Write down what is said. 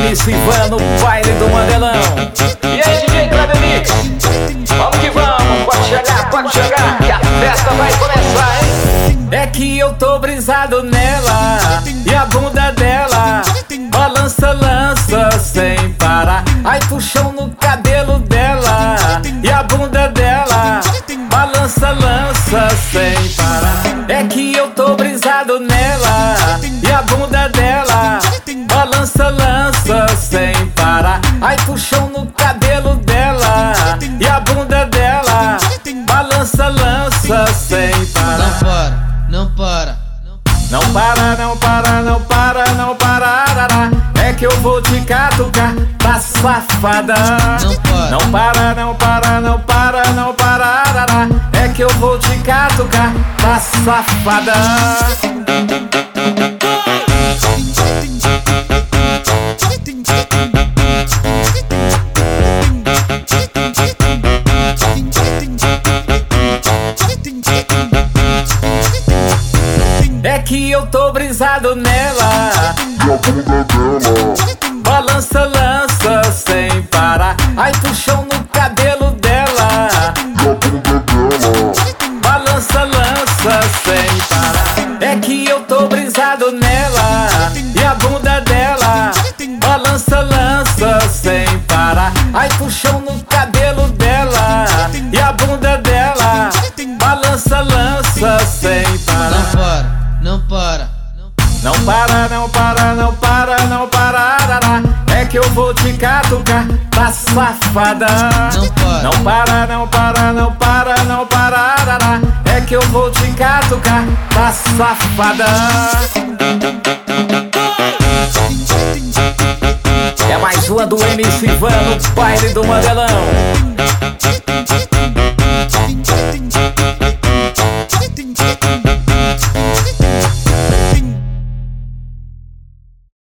MC Van no baile do Mandelão. E aí, DJ Kleber Mix? Vamos que vamos, pode chegar, que a festa vai começar, hein? É que eu tô brisado nela e a bunda dela balança, lança sem parar. Ai, puxão no cabelo dela e a bunda dela balança, lança sem parar. É que eu tô brisado nela e a bunda dela balança, lança sem parar. Ai, puxão no cabelo dela e a bunda dela balança, lança sem parar. Não para. Não para, não para, não para, não para. É que eu vou te catucar, tá safada. Não para, não para, não para, não para. É que eu vou te catucar, tá safada. É que eu tô brisado nela e a bunda dela balança, lança sem parar. Ai, puxão no cabelo dela e a bunda dela balança, lança sem parar. É que eu tô brisado nela e a bunda dela balança, lança sem parar. Ai, puxão no cabelo dela e a bunda dela balança, lança sem parar. Não para. Não para, não para, não para, não para. É que eu vou te catucar, tá safada. Não para, não para, não para, não para. É que eu vou te catucar, tá safada. É mais uma do MC Van no baile do Mandelão.